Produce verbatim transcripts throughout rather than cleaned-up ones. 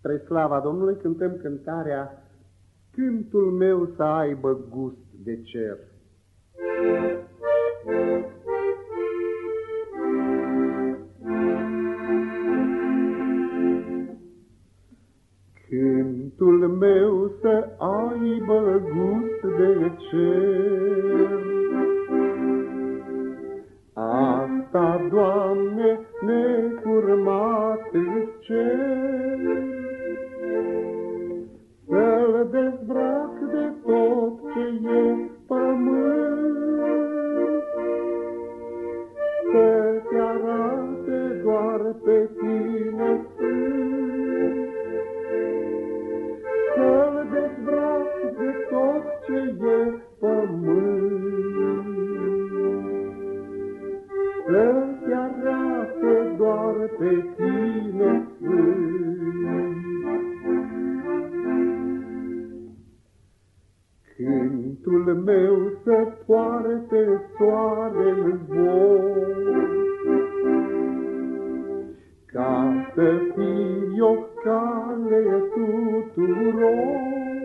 Spre slava Domnului cântăm cântarea Cântul meu să aibă gust de cer. Cântul meu să aibă gust de cer, asta, Doamne, necurmat îți cer. Să-l dezbrac de tot ce e pământ, să-ți arate doar pe tine sfânt. Să-l dezbrac de tot ce e pământ, să-ți arate doar pe tine sfânt. Cântul meu să poarte soarele zbor, ca să fii o cale tuturor.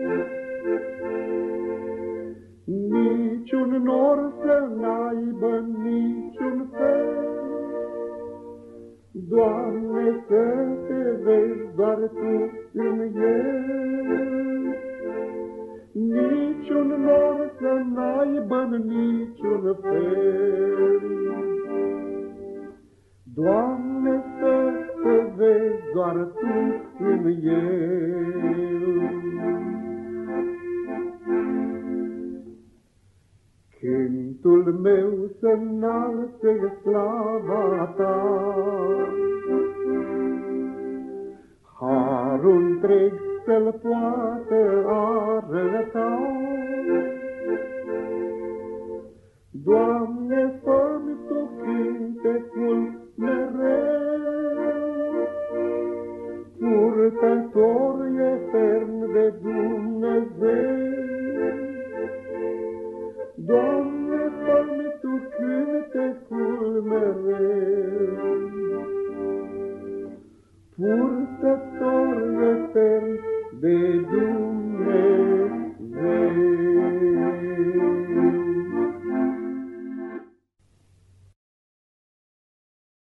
Niciun nor să n-aibă niciun fel, Doamne, să te vezi doar Tu în el. Niciun nor să n-aibă niciun fel, Doamne, să te vezi doar Tu în el. Cântul meu să înalțe slava Ta, harul întreg să-l poată arăta. Doamne, fă-mi Tu cântecul mereu, purtător etern de Dumnezeu. Doamne, fă-mi Tu cântecul mereu, purtător etern de Dumnezeu.